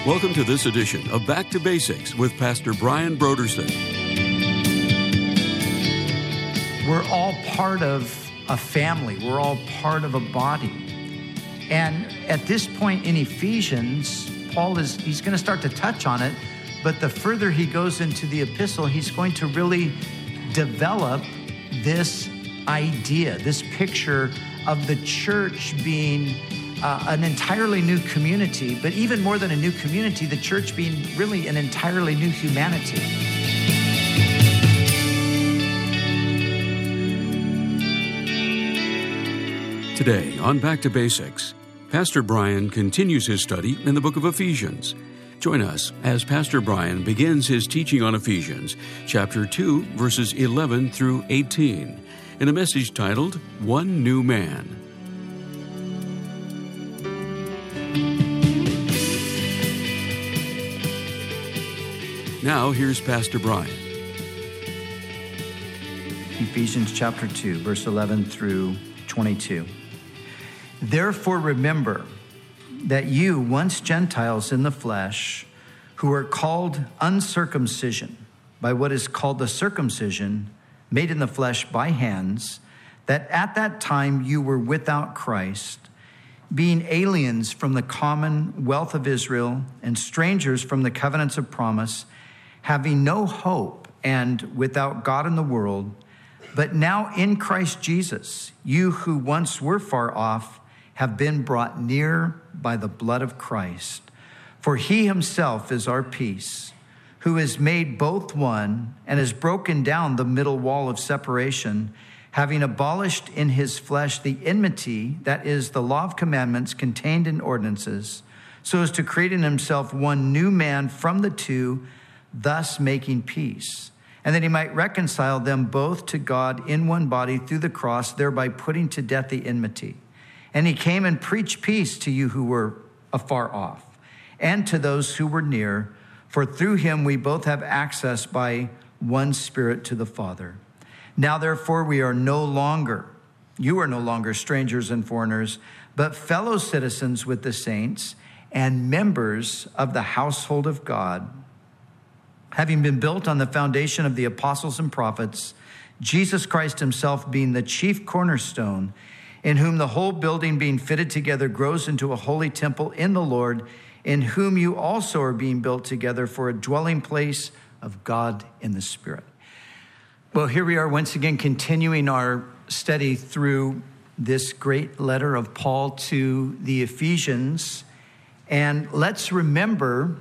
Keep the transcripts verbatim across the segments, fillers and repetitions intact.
Welcome to this edition of Back to Basics with Pastor Brian Brodersen. We're all part of a family. We're all part of a body. And at this point in Ephesians, Paul is, he's going to start to touch on it, but the further he goes into the epistle, he's going to really develop this idea, this picture of the church being uh, an entirely new community, but even more than a new community, the church being really an entirely new humanity. Today on Back to Basics, Pastor Brian continues his study in the book of Ephesians. Join us as Pastor Brian begins his teaching on Ephesians, chapter two, verses eleven through eighteen, in a message titled, One New Man. Now, here's Pastor Brian. Ephesians chapter two, verse eleven through twenty-two. Therefore remember that you, once Gentiles in the flesh, who are called uncircumcision by what is called the circumcision made in the flesh by hands, that at that time you were without Christ, being aliens from the commonwealth of Israel and strangers from the covenants of promise, having no hope and without God in the world. But now in Christ Jesus, you who once were far off have been brought near by the blood of Christ. For he himself is our peace, who has made both one and has broken down the middle wall of separation, having abolished in his flesh the enmity, that is, the law of commandments contained in ordinances, so as to create in himself one new man from the two, thus making peace, and that he might reconcile them both to God in one body through the cross, thereby putting to death the enmity. And he came and preached peace to you who were afar off, and to those who were near, for through him we both have access by one Spirit to the Father. Now therefore we are no longer, you are no longer strangers and foreigners, but fellow citizens with the saints and members of the household of God, having been built on the foundation of the apostles and prophets, Jesus Christ himself being the chief cornerstone, in whom the whole building being fitted together grows into a holy temple in the Lord, in whom you also are being built together for a dwelling place of God in the Spirit. Well, here we are once again continuing our study through this great letter of Paul to the Ephesians. And let's remember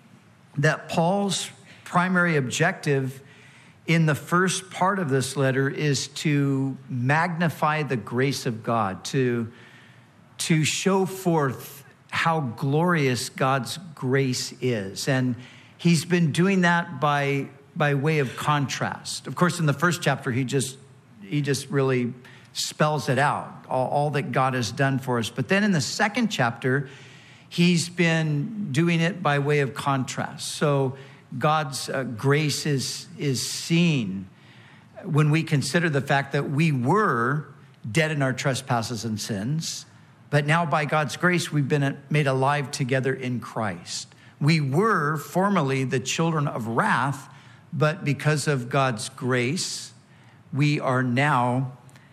that Paul's primary objective in the first part of this letter is to magnify the grace of God, to, to show forth how glorious God's grace is. And he's been doing that by, by way of contrast. Of course, in the first chapter, he just, he just really spells it out, all, all that God has done for us. But then in the second chapter, he's been doing it by way of contrast. So God's uh, grace is, is seen when we consider the fact that we were dead in our trespasses and sins, but now by God's grace, we've been made alive together in Christ. We were formerly the children of wrath, but because of God's grace, we are now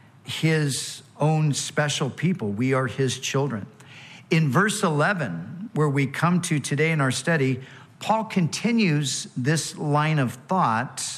his own special people. We are his children. In verse eleven, where we come to today in our study, Paul continues this line of thought,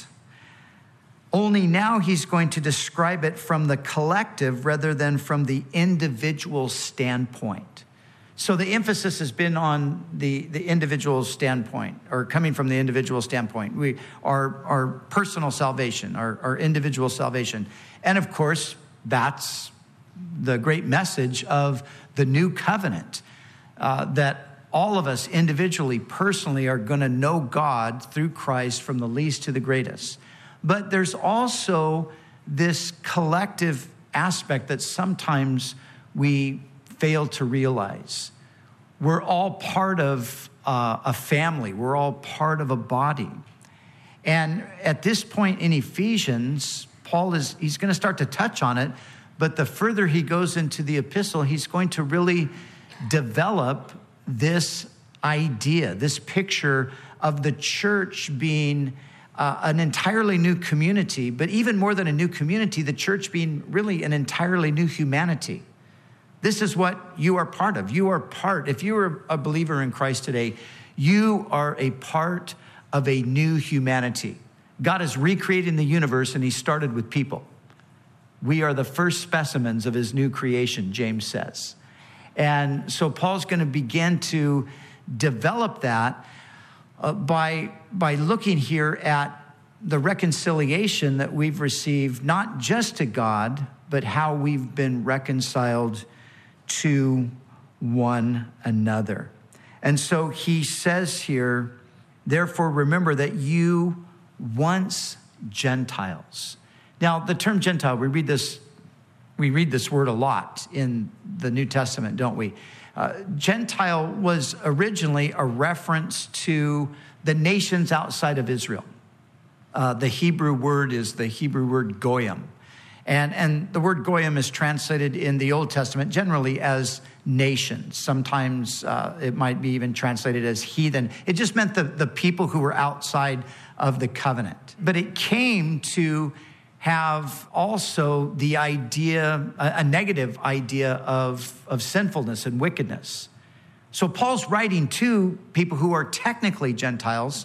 only now he's going to describe it from the collective rather than from the individual standpoint. So the emphasis has been on the, the individual standpoint, or coming from the individual standpoint. We, our, our personal salvation, our, our individual salvation. And of course, that's the great message of the new covenant, uh, that all of us individually, personally, are going to know God through Christ from the least to the greatest. But there's also this collective aspect that sometimes we fail to realize. We're all part of uh, a family. We're all part of a body. And at this point in Ephesians, Paul is, he's going to start to touch on it, but the further he goes into the epistle, he's going to really develop this idea, this picture of the church being uh, an entirely new community, but even more than a new community, the church being really an entirely new humanity. This is what you are part of. You are part, if you are a believer in Christ today, you are a part of a new humanity. God is recreating the universe, and he started with people. We are the first specimens of his new creation, James says. And so Paul's going to begin to develop that uh, by, by looking here at the reconciliation that we've received, not just to God, but how we've been reconciled to one another. And so he says here, therefore remember that you once Gentiles. Now, the term Gentile, we read this, we read this word a lot in the New Testament, don't we? Uh, Gentile was originally a reference to the nations outside of Israel. Uh, the Hebrew word is the Hebrew word goyim. And, and the word goyim is translated in the Old Testament generally as nations. Sometimes uh, it might be even translated as heathen. It just meant the, the people who were outside of the covenant. But it came to have also the idea, a, a negative idea of, of sinfulness and wickedness. So Paul's writing to people who are technically Gentiles,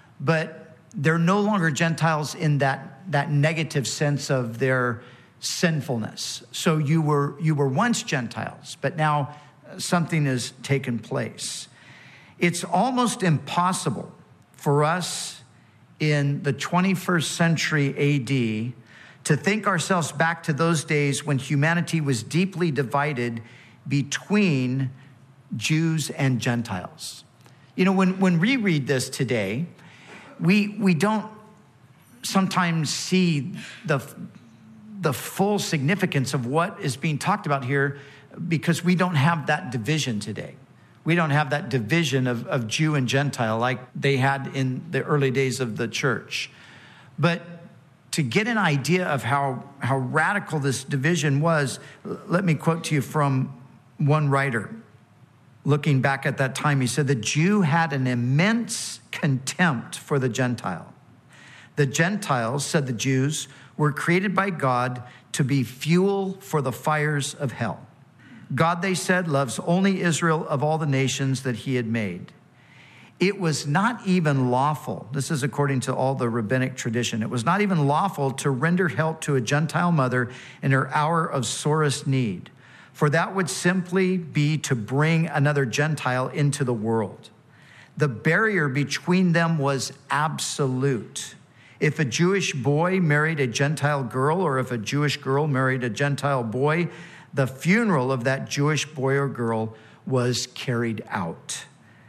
but they're no longer Gentiles in that, that negative sense of their sinfulness. So you were, you were once Gentiles, but now something has taken place. It's almost impossible for us in the twenty-first century A D to think ourselves back to those days when humanity was deeply divided between Jews and Gentiles. You know, when, when we read this today, we, we don't sometimes see the, the full significance of what is being talked about here because we don't have that division today. We don't have that division of, of Jew and Gentile like they had in the early days of the church. But to get an idea of how, how radical this division was, let me quote to you from one writer. Looking back at that time, he said, the Jew had an immense contempt for the Gentile. The Gentiles, said the Jews, were created by God to be fuel for the fires of hell. God, they said, loves only Israel of all the nations that he had made. It was not even lawful, this is according to all the rabbinic tradition, it was not even lawful to render help to a Gentile mother in her hour of sorest need, for that would simply be to bring another Gentile into the world. The barrier between them was absolute. If a Jewish boy married a Gentile girl, or if a Jewish girl married a Gentile boy, the funeral of that Jewish boy or girl was carried out.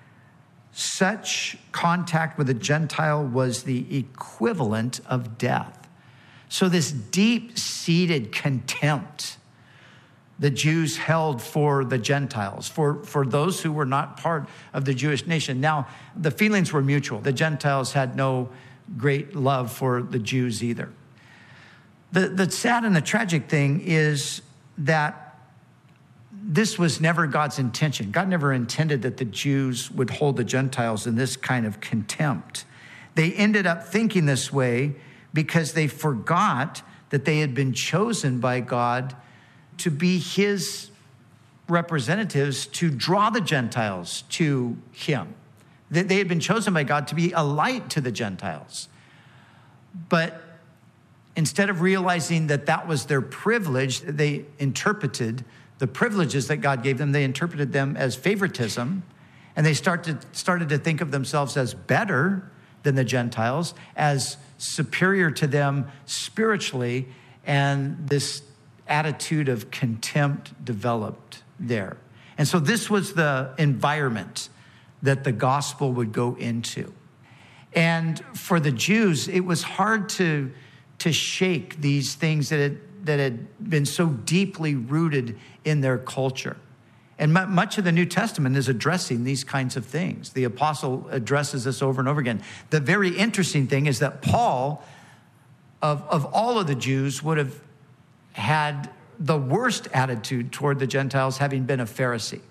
Such contact with a Gentile was the equivalent of death. So this deep-seated contempt the Jews held for the Gentiles, for, for those who were not part of the Jewish nation. Now, the feelings were mutual. The Gentiles had no great love for the Jews either. The, the sad and the tragic thing is that this was never God's intention. God never intended that the Jews would hold the Gentiles in this kind of contempt. They ended up thinking this way because they forgot that they had been chosen by God to be his representatives to draw the Gentiles to him. They had been chosen by God to be a light to the Gentiles. But instead of realizing that that was their privilege, they interpreted the privileges that God gave them, they interpreted them as favoritism, and they started, started to think of themselves as better than the Gentiles, as superior to them spiritually, and this attitude of contempt developed there. And so this was the environment that the gospel would go into. And for the Jews, it was hard to, to shake these things that had, that had been so deeply rooted in their culture. And much of the New Testament is addressing these kinds of things. The apostle addresses this over and over again. The very interesting thing is that Paul, of, of all of the Jews, would have had the worst attitude toward the Gentiles, having been a Pharisee.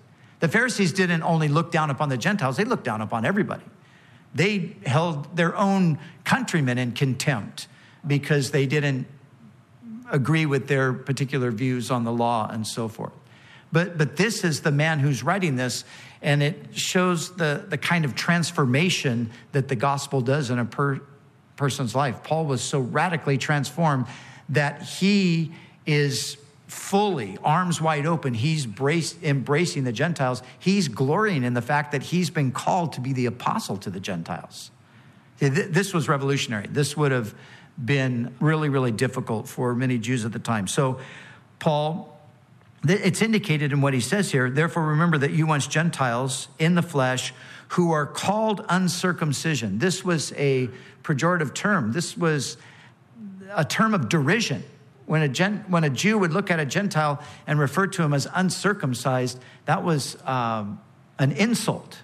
The Pharisees didn't only look down upon the Gentiles, they looked down upon everybody. They held their own countrymen in contempt because they didn't agree with their particular views on the law and so forth. But but this is the man who's writing this, and it shows the, the kind of transformation that the gospel does in a per, person's life. Paul was so radically transformed that he is fully, arms wide open. He's brace, embracing the Gentiles. He's glorying in the fact that he's been called to be the apostle to the Gentiles. This was revolutionary. This would have been really, really difficult for many Jews at the time. So Paul, it's indicated in what he says here. Therefore, remember that you once Gentiles in the flesh who are called uncircumcision. This was a pejorative term. This was a term of derision. When a, Gen, when a Jew would look at a Gentile and refer to him as uncircumcised, that was um, an insult.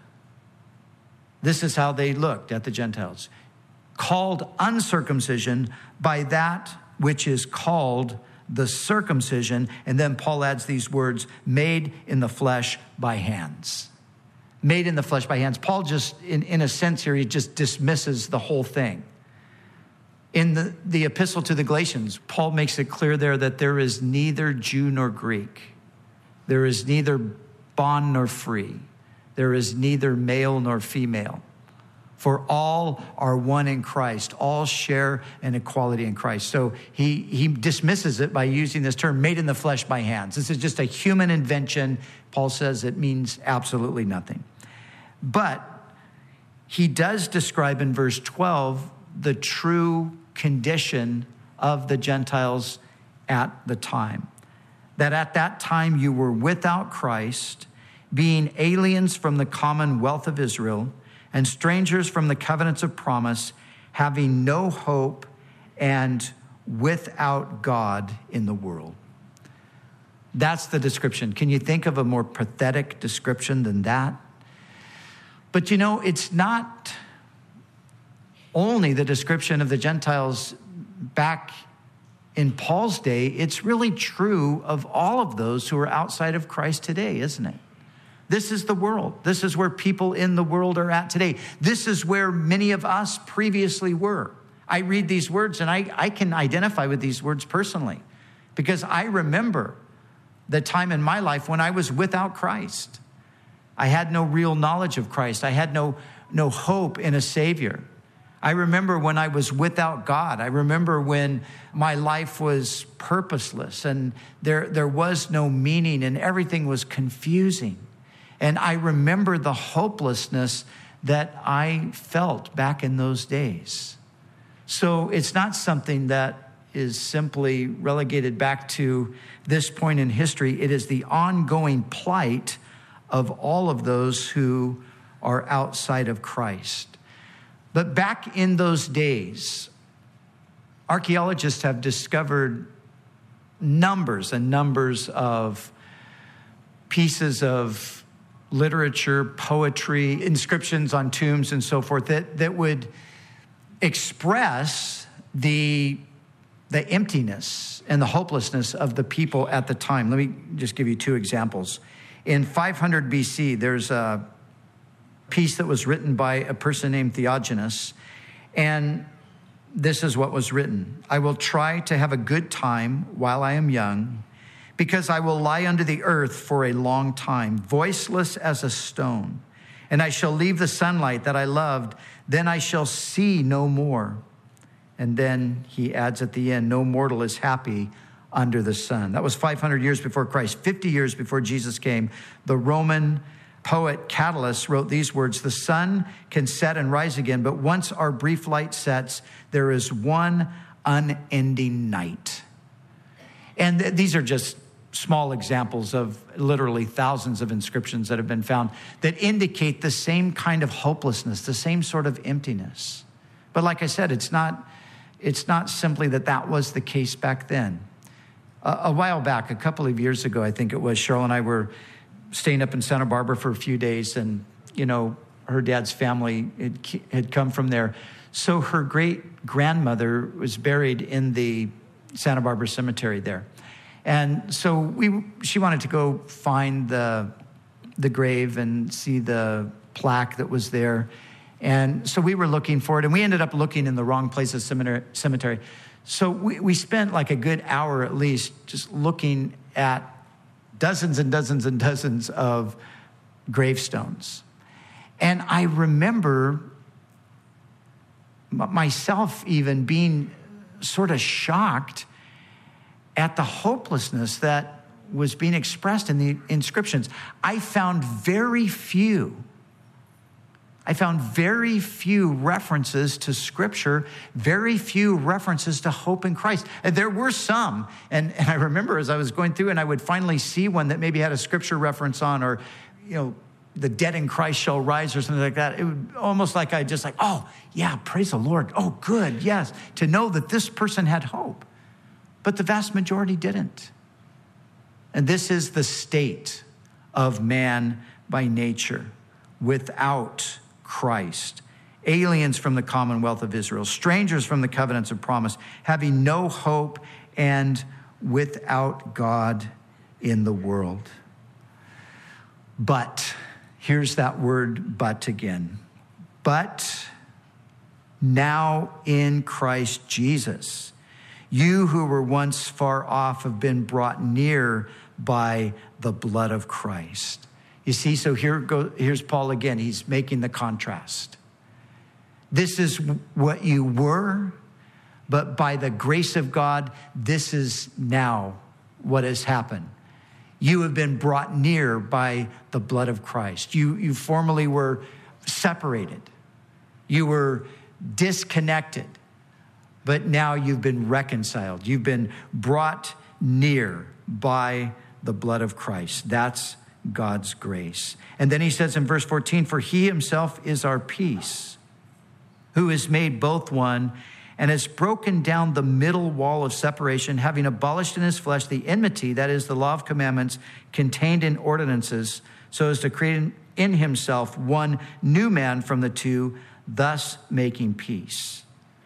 This is how they looked at the Gentiles. Called uncircumcision by that which is called the circumcision. And then Paul adds these words, made in the flesh by hands. Made in the flesh by hands. Paul just, in, in a sense here, he just dismisses the whole thing. In the, the epistle to the Galatians, Paul makes it clear there that there is neither Jew nor Greek. There is neither bond nor free. There is neither male nor female. For all are one in Christ. All share an equality in Christ. So he, he dismisses it by using this term, made in the flesh by hands. This is just a human invention. Paul says it means absolutely nothing. But he does describe in verse twelve the true condition of the Gentiles at the time. That at that time you were without Christ, being aliens from the commonwealth of Israel and strangers from the covenants of promise, having no hope and without God in the world. That's the description. Can you think of a more pathetic description than that? But you know, it's not only the description of the Gentiles back in Paul's day. It's really true of all of those who are outside of Christ today, isn't it? This is the world. This is where people in the world are at today. This is where many of us previously were. I read these words and I, I can identify with these words personally because I remember the time in my life when I was without Christ. I had no real knowledge of Christ. I had no, no hope in a Savior. I remember when I was without God. I remember when my life was purposeless and there, there was no meaning and everything was confusing. And I remember the hopelessness that I felt back in those days. So it's not something that is simply relegated back to this point in history. It is the ongoing plight of all of those who are outside of Christ. But back in those days, archaeologists have discovered numbers and numbers of pieces of literature, poetry, inscriptions on tombs and so forth that, that would express the, the emptiness and the hopelessness of the people at the time. Let me just give you two examples. In five hundred B C, there's a piece that was written by a person named Theognis, and this is what was written. I will try to have a good time while I am young, because I will lie under the earth for a long time, voiceless as a stone, and I shall leave the sunlight that I loved, then I shall see no more. And then he adds at the end, no mortal is happy under the sun. That was five hundred years before Christ, fifty years before Jesus came. The Roman poet Catullus wrote these words, the sun can set and rise again, but once our brief light sets, there is one unending night. And th- these are just small examples of literally thousands of inscriptions that have been found that indicate the same kind of hopelessness, the same sort of emptiness. But like I said, it's not, it's not simply that that was the case back then. Uh, a while back, a couple of years ago, I think it was, Cheryl and I were staying up in Santa Barbara for a few days, and, you know, her dad's family had, had come from there. So her great-grandmother was buried in the Santa Barbara cemetery there. And so we, she wanted to go find the, the grave and see the plaque that was there. And so we were looking for it, and we ended up looking in the wrong place of cemetery. So we, we spent like a good hour at least just looking at dozens and dozens and dozens of gravestones. And I remember myself even being sort of shocked at the hopelessness that was being expressed in the inscriptions. I found very few I found very few references to Scripture, very few references to hope in Christ. And there were some, and, and I remember as I was going through and I would finally see one that maybe had a Scripture reference on, or, you know, the dead in Christ shall rise or something like that. It would almost like I just like, oh, yeah, praise the Lord. Oh, good, yes, to know that this person had hope. But the vast majority didn't. And this is the state of man by nature, without Christ, aliens from the commonwealth of Israel, strangers from the covenants of promise, having no hope and without God in the world. But, here's that word but again. But now in Christ Jesus, you who were once far off have been brought near by the blood of Christ. You see, so here go, here's Paul again. He's making the contrast. This is what you were, but by the grace of God, this is now what has happened. You have been brought near by the blood of Christ. You, you formerly were separated. You were disconnected, but now you've been reconciled. You've been brought near by the blood of Christ. That's God's grace. And then he says in verse fourteen, for he himself is our peace, who has made both one and has broken down the middle wall of separation, having abolished in his flesh the enmity, that is the law of commandments contained in ordinances, so as to create in himself one new man from the two, thus making peace.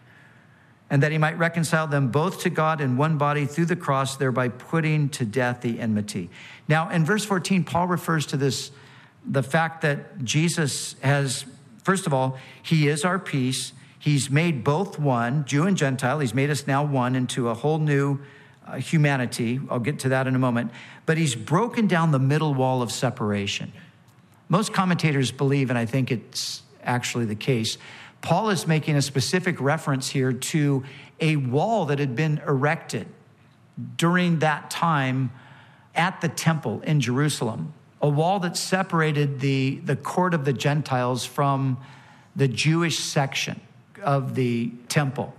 And that he might reconcile them both to God in one body through the cross, thereby putting to death the enmity. Now, in verse fourteen, Paul refers to this, the fact that Jesus has, first of all, he is our peace. He's made both one, Jew and Gentile. He's made us now one into a whole new uh, humanity. I'll get to that in a moment. But he's broken down the middle wall of separation. Most commentators believe, and I think it's actually the case, Paul is making a specific reference here to a wall that had been erected during that time at the temple in Jerusalem, a wall that separated the, the court of the Gentiles from the Jewish section of the temple.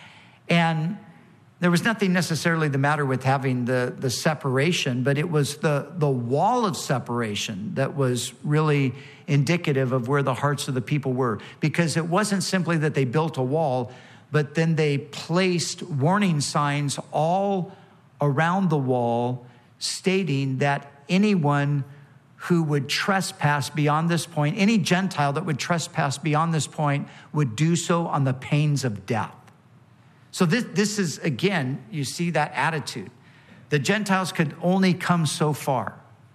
And there was nothing necessarily the matter with having the, the separation, but it was the, the wall of separation that was really indicative of where the hearts of the people were. Because it wasn't simply that they built a wall, but then they placed warning signs all around the wall stating that anyone who would trespass beyond this point, any Gentile that would trespass beyond this point, would do so on the pains of death. So this, this is, again, you see that attitude. The Gentiles could only come so far.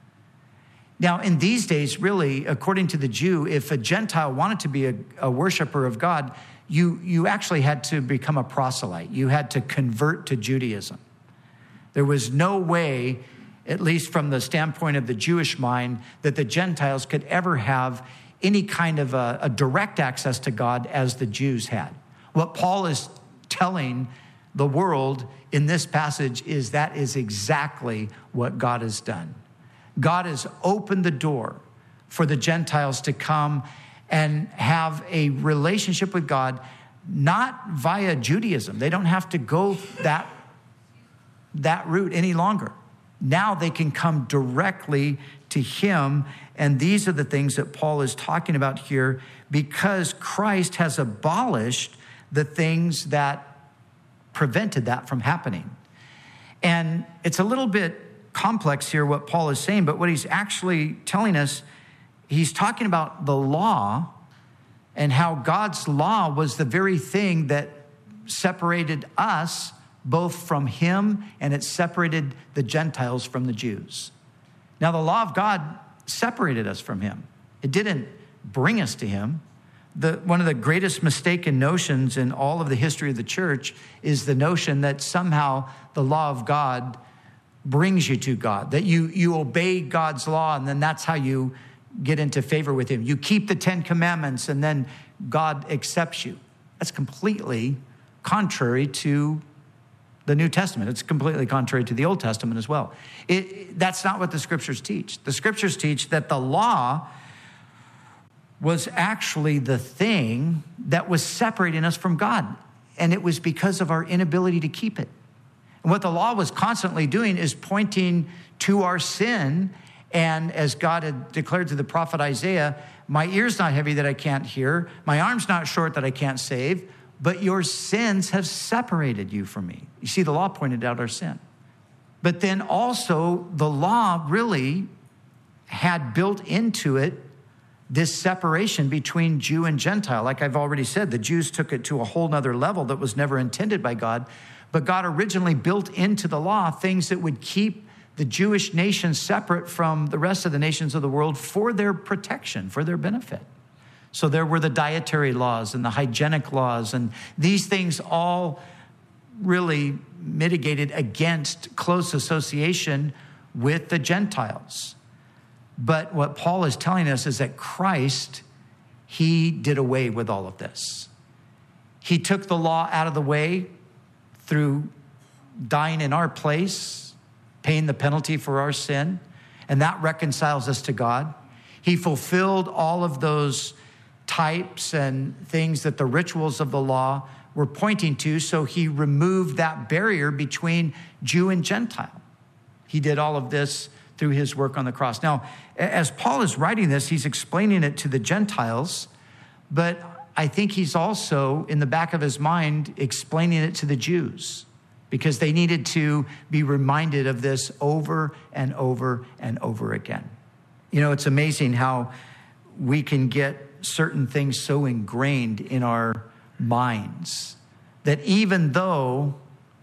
Now, in these days, really, according to the Jew, if a Gentile wanted to be a, a worshiper of God, you, you actually had to become a proselyte. You had to convert to Judaism. There was no way, at least from the standpoint of the Jewish mind, that the Gentiles could ever have any kind of a, a direct access to God as the Jews had. What Paul is telling the world in this passage is that is exactly what God has done. God has opened the door for the Gentiles to come and have a relationship with God, not via Judaism. They don't have to go that, that route any longer. Now they can come directly to him. And these are the things that Paul is talking about here, because Christ has abolished the things that prevented that from happening. And it's a little bit complex here what Paul is saying, but what he's actually telling us, he's talking about the law and how God's law was the very thing that separated us both from him, and it separated the Gentiles from the Jews. Now, the law of God separated us from him. It didn't bring us to him. The, one of the greatest mistaken notions in all of the history of the church is the notion that somehow the law of God brings you to God, that you, you obey God's law, and then that's how you get into favor with him. You keep the Ten Commandments, and then God accepts you. That's completely contrary to the New Testament. It's completely contrary to the Old Testament as well. It, that's not what the scriptures teach. The scriptures teach that the law was actually the thing that was separating us from God. And it was because of our inability to keep it. And what the law was constantly doing is pointing to our sin. And as God had declared to the prophet Isaiah, my ear's not heavy that I can't hear, my arm's not short that I can't save, but your sins have separated you from me. You see, the law pointed out our sin. But then also the law really had built into it this separation between Jew and Gentile. Like I've already said, the Jews took it to a whole nother level that was never intended by God. But God originally built into the law things that would keep the Jewish nation separate from the rest of the nations of the world for their protection, for their benefit. So there were the dietary laws and the hygienic laws, and these things all really mitigated against close association with the Gentiles. But what Paul is telling us is that Christ, he did away with all of this. He took the law out of the way through dying in our place, paying the penalty for our sin, and that reconciles us to God. He fulfilled all of those types and things that the rituals of the law were pointing to, so he removed that barrier between Jew and Gentile. He did all of this through his work on the cross. Now, as Paul is writing this, he's explaining it to the Gentiles, but I think he's also, in the back of his mind, explaining it to the Jews, because they needed to be reminded of this over and over and over again. You know, it's amazing how we can get certain things so ingrained in our minds that even though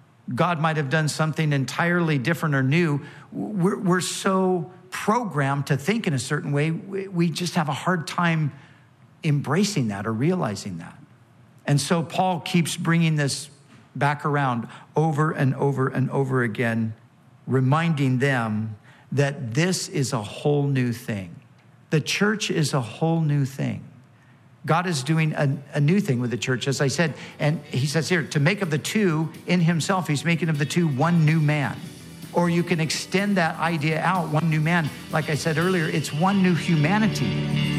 God might have done something entirely different or new, we're, we're so programmed to think in a certain way, we just have a hard time embracing that or realizing that. And so Paul keeps bringing this back around over and over and over again, reminding them that this is a whole new thing. The church is a whole new thing. God is doing a, a new thing with the church, as I said. And he says here, to make of the two in himself, he's making of the two one new man. Or you can extend that idea out, one new man. Like I said earlier, it's one new humanity.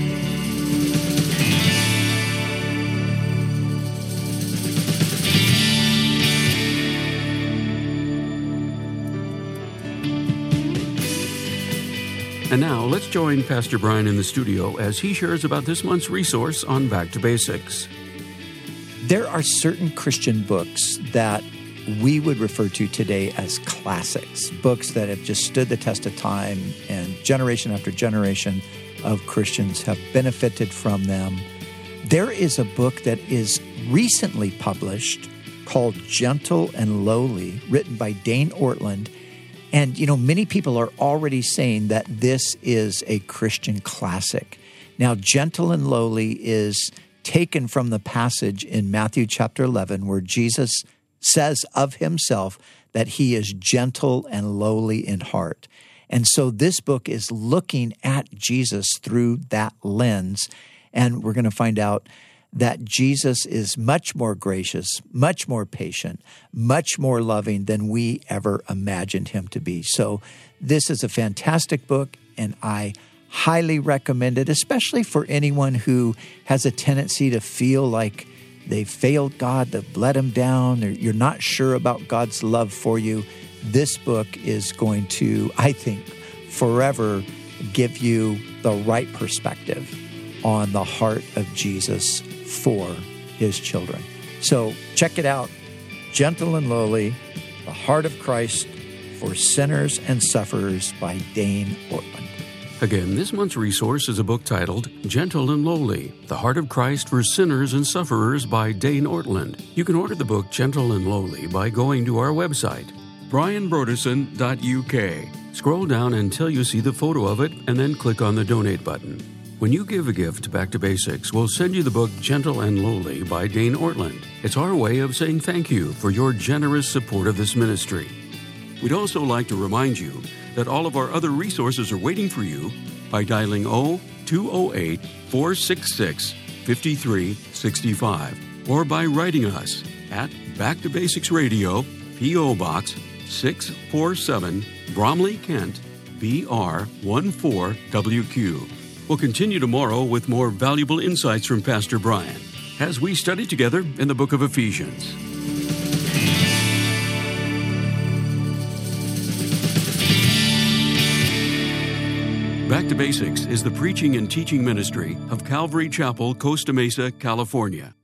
And now let's join Pastor Brian in the studio as he shares about this month's resource on Back to Basics. There are certain Christian books that we would refer to today as classics, books that have just stood the test of time, and generation after generation of Christians have benefited from them. There is a book that is recently published called Gentle and Lowly, written by Dane Ortlund. And, you know, many people are already saying that this is a Christian classic. Now, Gentle and Lowly is taken from the passage in Matthew chapter eleven where Jesus says of himself that he is gentle and lowly in heart. And so this book is looking at Jesus through that lens. And we're going to find out that Jesus is much more gracious, much more patient, much more loving than we ever imagined him to be. So this is a fantastic book, and I highly recommend it, especially for anyone who has a tendency to feel like they failed God, they've let him down, or you're not sure about God's love for you. This book is going to, I think, forever give you the right perspective on the heart of Jesus for his children. So check it out. Gentle and Lowly, The Heart of Christ for Sinners and Sufferers by Dane Ortlund. Again, this month's resource is a book titled Gentle and Lowly, The Heart of Christ for Sinners and Sufferers by Dane Ortlund. You can order the book Gentle and Lowly by going to our website, brian broderson dot u k. Scroll down until you see the photo of it and then click on the donate button. When you give a gift Back to Basics, we'll send you the book Gentle and Lowly by Dane Ortland. It's our way of saying thank you for your generous support of this ministry. We'd also like to remind you that all of our other resources are waiting for you by dialing zero two zero eight, four six six, five three six five or by writing us at Back to Basics Radio, P O. Box six forty-seven, Bromley, Kent, B R one four W Q. We'll continue tomorrow with more valuable insights from Pastor Brian as we study together in the book of Ephesians. Back to Basics is the preaching and teaching ministry of Calvary Chapel, Costa Mesa, California.